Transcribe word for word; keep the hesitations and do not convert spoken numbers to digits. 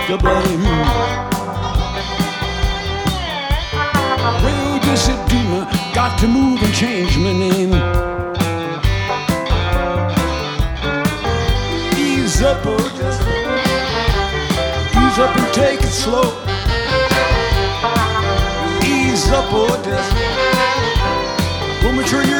to blame. Well, this demon got to move and change my name. Ease up, oh, just ease up and take it slow. Ease up, oh, just we'll make sure you